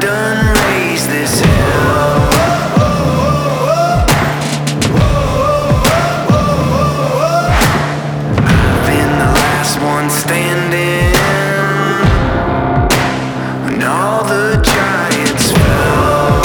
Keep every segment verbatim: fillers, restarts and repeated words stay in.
done raised this hell. I've been the last one standing when all the giants fell.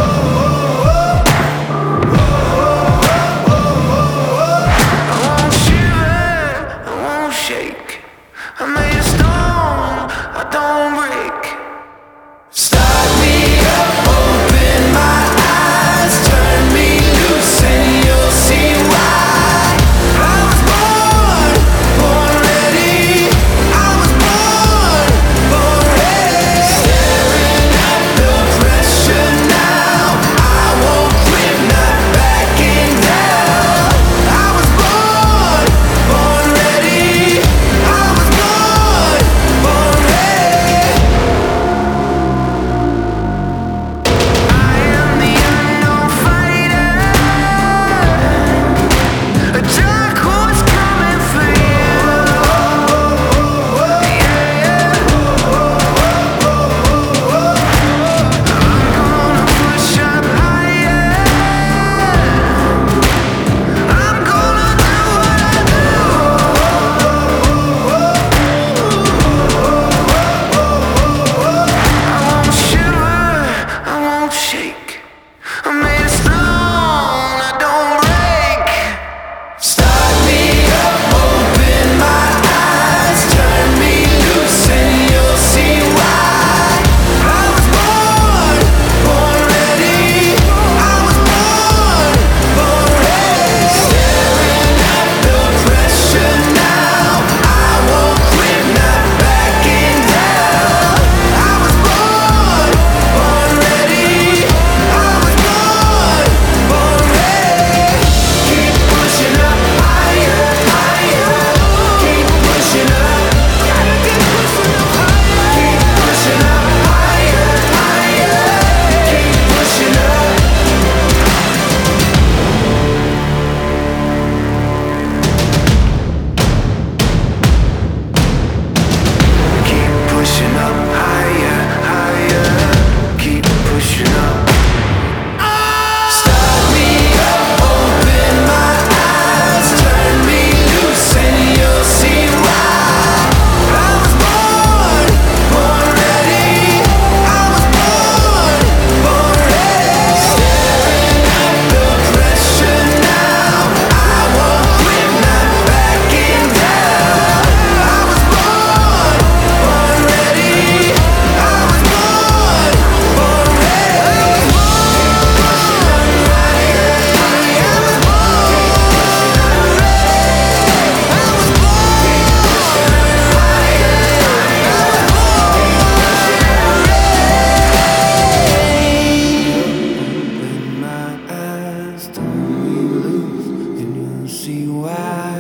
I won't shiver, I won't shake. I'm made of stone, I don't break. Start me up, open my eyes, turn me loose and you'll see why. I was born, born ready. I was born, born ready. Staring at the pressure now, I won't quit, not backing down. I was born, born ready. I was born, born ready. I am the unknown fighter, a dark horse coming for you. Yeah, I'm gonna push up higher. I'm gonna do what I do. I won't shiver, I won't shake. I'm made of stone, I don't break. Start me up, open my eyes, turn me loose and you'll see why. I was born, born ready. I was born, born ready. Staring at the pressure now, I won't quit, not backing down. I was born, born ready. I was born, born ready. Keep pushing up higher, higher. Keep pushing up. Gotta keep pushing up higher. Keep pushing up higher, higher. Keep pushing up. Keep pushing up higher, higher. Keep pushing up. Start me up, open my eyes, turn me loose and you'll see why. I was born, born ready. I was born, born ready. Staring at the pressure now, I won't quit, not backing down. I was born, born ready. I was born, born ready. Open my eyes, turn me loose, and you'll see why.